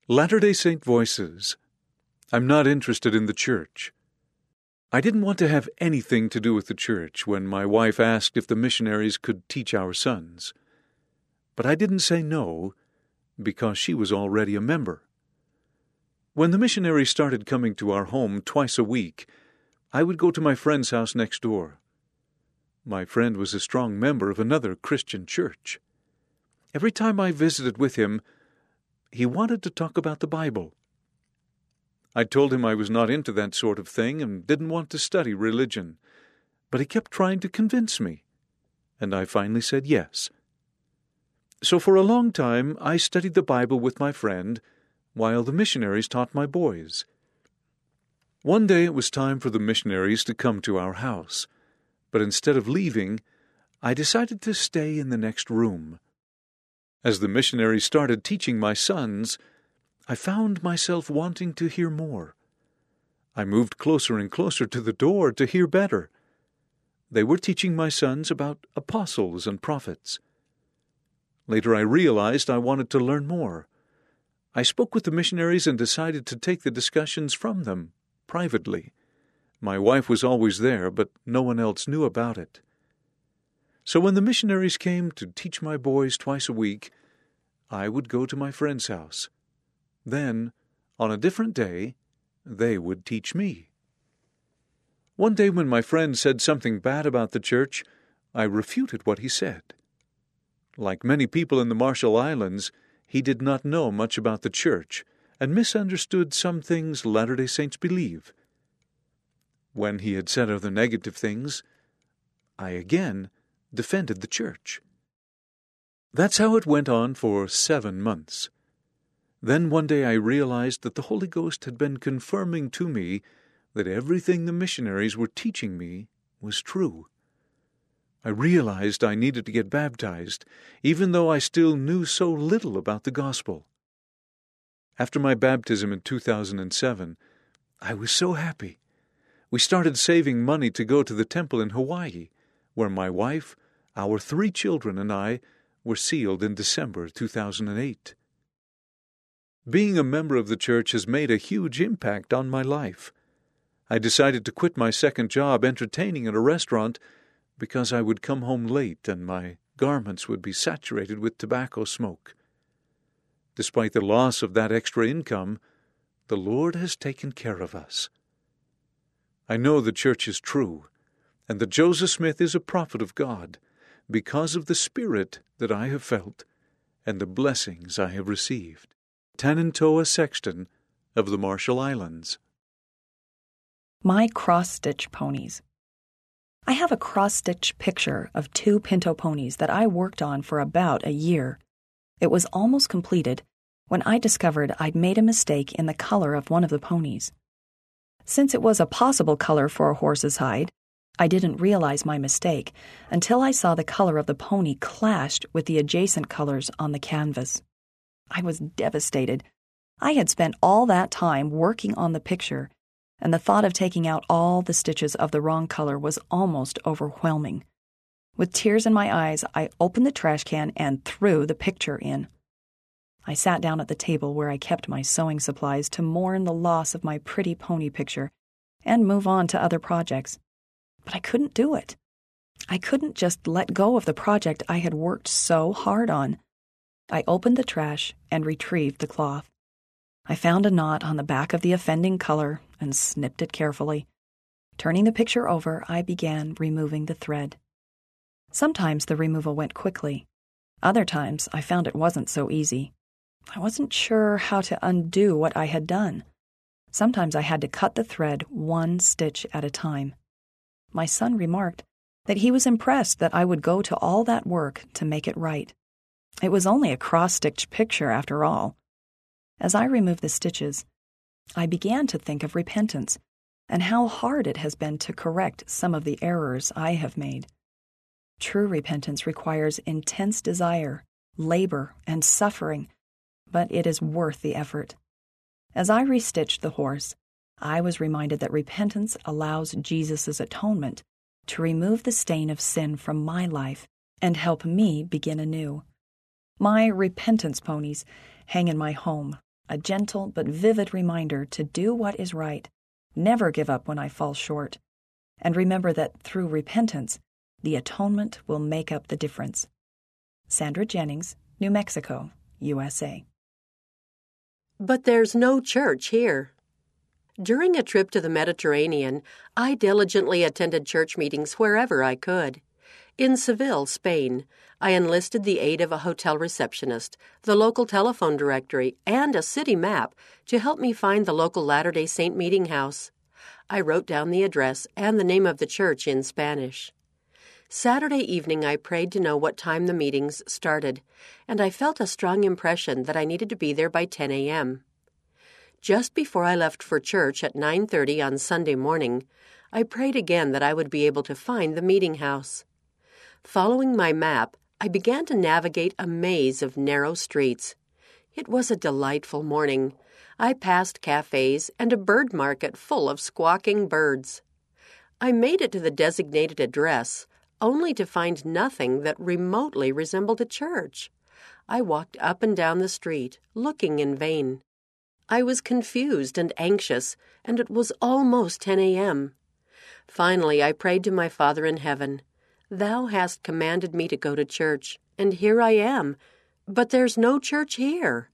Latter-day Saint Voices. I'm not interested in the church. I didn't want to have anything to do with the church when my wife asked if the missionaries could teach our sons. But I didn't say no, because she was already a member. When the missionaries started coming to our home twice a week, I would go to my friend's house next door. My friend was a strong member of another Christian church. Every time I visited with him, he wanted to talk about the Bible. I told him I was not into that sort of thing and didn't want to study religion, but he kept trying to convince me, and I finally said yes. So for a long time I studied the Bible with my friend, while the missionaries taught my boys. One day it was time for the missionaries to come to our house, but instead of leaving, I decided to stay in the next room. As the missionaries started teaching my sons, I found myself wanting to hear more. I moved closer and closer to the door to hear better. They were teaching my sons about apostles and prophets. Later I realized I wanted to learn more. I spoke with the missionaries and decided to take the discussions from them, privately. My wife was always there, but no one else knew about it. So when the missionaries came to teach my boys twice a week, I would go to my friend's house. Then, on a different day, they would teach me. One day when my friend said something bad about the church, I refuted what he said. Like many people in the Marshall Islands, he did not know much about the church and misunderstood some things Latter-day Saints believe. When he had said other negative things, I again defended the church. That's how it went on for 7 months. Then one day I realized that the Holy Ghost had been confirming to me that everything the missionaries were teaching me was true. I realized I needed to get baptized, even though I still knew so little about the gospel. After my baptism in 2007, I was so happy. We started saving money to go to the temple in Hawaii, where my wife, our 3 children, and I were sealed in December 2008. Being a member of the church has made a huge impact on my life. I decided to quit my second job entertaining at a restaurant because I would come home late and my garments would be saturated with tobacco smoke. Despite the loss of that extra income, the Lord has taken care of us. I know the church is true, and that Joseph Smith is a prophet of God, because of the Spirit that I have felt and the blessings I have received. Tanantoa Sexton of the Marshall Islands. My cross-stitch ponies. I have a cross-stitch picture of 2 pinto ponies that I worked on for about a year. It was almost completed when I discovered I'd made a mistake in the color of one of the ponies. Since it was a possible color for a horse's hide, I didn't realize my mistake until I saw the color of the pony clashed with the adjacent colors on the canvas. I was devastated. I had spent all that time working on the picture, and the thought of taking out all the stitches of the wrong color was almost overwhelming. With tears in my eyes, I opened the trash can and threw the picture in. I sat down at the table where I kept my sewing supplies to mourn the loss of my pretty pony picture and move on to other projects. But I couldn't do it. I couldn't just let go of the project I had worked so hard on. I opened the trash and retrieved the cloth. I found a knot on the back of the offending color and snipped it carefully. Turning the picture over, I began removing the thread. Sometimes the removal went quickly. Other times I found it wasn't so easy. I wasn't sure how to undo what I had done. Sometimes I had to cut the thread 1 stitch at a time. My son remarked that he was impressed that I would go to all that work to make it right. It was only a cross-stitched picture after all. As I removed the stitches, I began to think of repentance and how hard it has been to correct some of the errors I have made. True repentance requires intense desire, labor, and suffering, but it is worth the effort. As I restitched the horse, I was reminded that repentance allows Jesus' atonement to remove the stain of sin from my life and help me begin anew. My repentance ponies hang in my home, a gentle but vivid reminder to do what is right, never give up when I fall short, and remember that through repentance, the atonement will make up the difference. Sandra Jennings, New Mexico, USA. But there's no church here. During a trip to the Mediterranean, I diligently attended church meetings wherever I could. In Seville, Spain, I enlisted the aid of a hotel receptionist, the local telephone directory, and a city map to help me find the local Latter-day Saint meeting house. I wrote down the address and the name of the church in Spanish. Saturday evening, I prayed to know what time the meetings started, and I felt a strong impression that I needed to be there by 10 a.m. Just before I left for church at 9:30 on Sunday morning, I prayed again that I would be able to find the meeting house. Following my map, I began to navigate a maze of narrow streets. It was a delightful morning. I passed cafes and a bird market full of squawking birds. I made it to the designated address, only to find nothing that remotely resembled a church. I walked up and down the street, looking in vain. I was confused and anxious, and it was almost 10 a.m. Finally, I prayed to my Father in heaven, "Thou hast commanded me to go to church, and here I am, but there's no church here."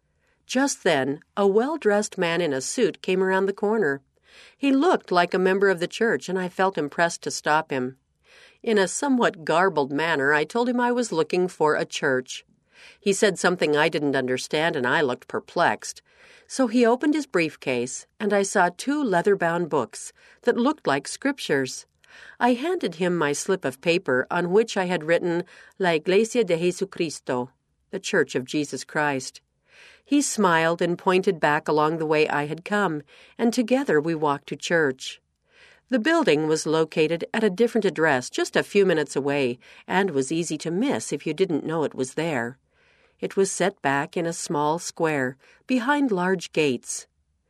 Just then, a well-dressed man in a suit came around the corner. He looked like a member of the church, and I felt impressed to stop him. In a somewhat garbled manner, I told him I was looking for a church. He said something I didn't understand, and I looked perplexed. So he opened his briefcase, and I saw 2 leather-bound books that looked like scriptures. I handed him my slip of paper on which I had written La Iglesia de Jesucristo, the Church of Jesus Christ. He smiled and pointed back along the way I had come, and together we walked to church. The building was located at a different address just a few minutes away and was easy to miss if you didn't know it was there. It was set back in a small square, behind large gates.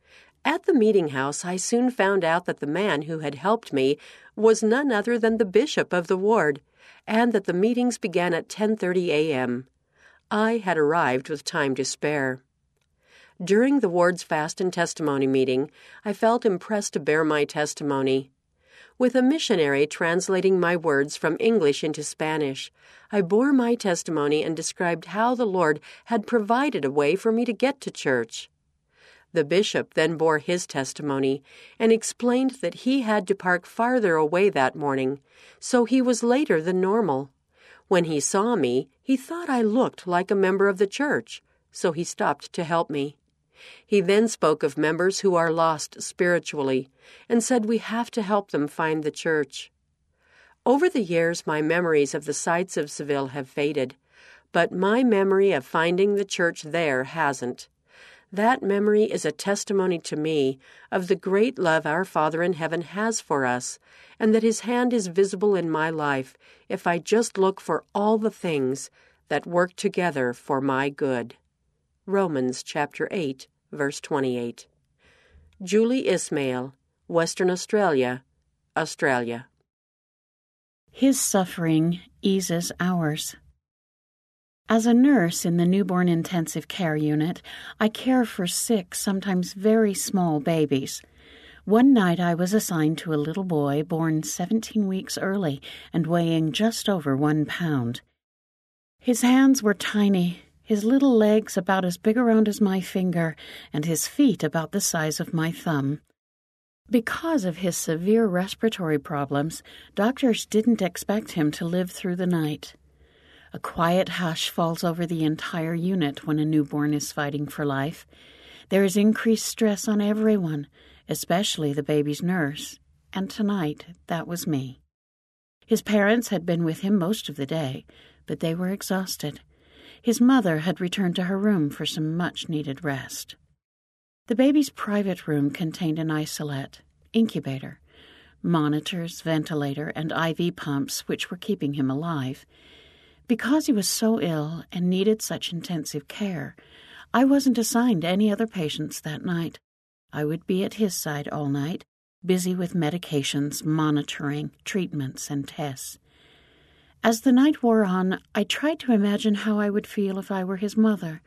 At the meeting house, I soon found out that the man who had helped me was none other than the bishop of the ward, and that the meetings began at 10:30 a.m. I had arrived with time to spare. During the ward's fast and testimony meeting, I felt impressed to bear my testimony. With a missionary translating my words from English into Spanish, I bore my testimony and described how the Lord had provided a way for me to get to church. The bishop then bore his testimony and explained that he had to park farther away that morning, so he was later than normal. When he saw me, he thought I looked like a member of the church, so he stopped to help me. He then spoke of members who are lost spiritually and said we have to help them find the church. Over the years, my memories of the sights of Seville have faded, but my memory of finding the church there hasn't. That memory is a testimony to me of the great love our Father in heaven has for us, and that His hand is visible in my life if I just look for all the things that work together for my good. Romans chapter 8, verse 28. Julie Ismail, Western Australia, Australia. His suffering eases ours. As a nurse in the newborn intensive care unit, I care for sick, sometimes very small babies. One night I was assigned to a little boy born 17 weeks early and weighing just over 1 pound. His hands were tiny, his little legs about as big around as my finger, and his feet about the size of my thumb. Because of his severe respiratory problems, doctors didn't expect him to live through the night. A quiet hush falls over the entire unit when a newborn is fighting for life. There is increased stress on everyone, especially the baby's nurse, and tonight that was me. His parents had been with him most of the day, but they were exhausted. His mother had returned to her room for some much-needed rest. The baby's private room contained an isolette, incubator, monitors, ventilator, and IV pumps which were keeping him alive. Because he was so ill and needed such intensive care, I wasn't assigned any other patients that night. I would be at his side all night, busy with medications, monitoring, treatments, and tests. As the night wore on, I tried to imagine how I would feel if I were his mother,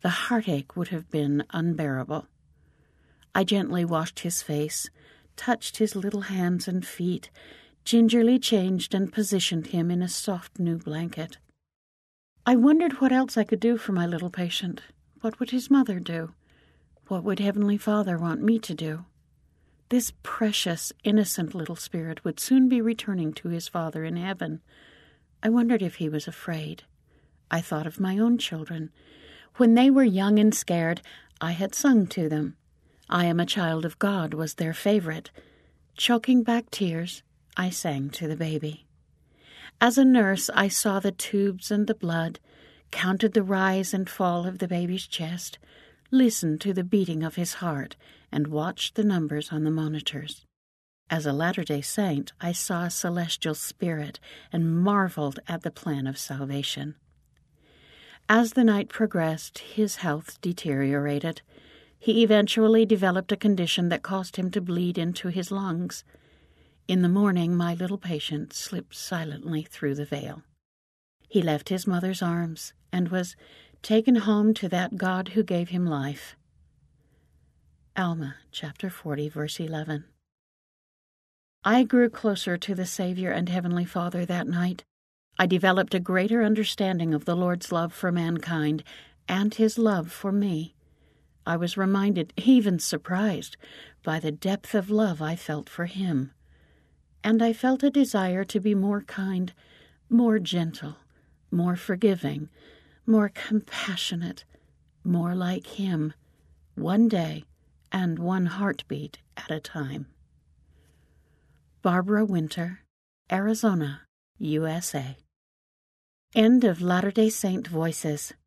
The heartache would have been unbearable. I gently washed his face, touched his little hands and feet, gingerly changed and positioned him in a soft new blanket. I wondered what else I could do for my little patient. What would his mother do? What would Heavenly Father want me to do? This precious, innocent little spirit would soon be returning to his Father in heaven. I wondered if he was afraid. I thought of my own children. When they were young and scared, I had sung to them. I Am a Child of God was their favorite. Choking back tears, I sang to the baby. As a nurse, I saw the tubes and the blood, counted the rise and fall of the baby's chest, listened to the beating of his heart, and watched the numbers on the monitors. As a Latter-day Saint, I saw a celestial spirit and marveled at the plan of salvation. As the night progressed, his health deteriorated. He eventually developed a condition that caused him to bleed into his lungs. In the morning, my little patient slipped silently through the veil. He left his mother's arms and was taken home to that God who gave him life. Alma, chapter 40, verse 11. I grew closer to the Savior and Heavenly Father that night. I developed a greater understanding of the Lord's love for mankind and His love for me. I was reminded, even surprised, by the depth of love I felt for Him. And I felt a desire to be more kind, more gentle, more forgiving, more compassionate, more like Him, one day and one heartbeat at a time. Barbara Winter, Arizona, USA. End of Latter-day Saint Voices.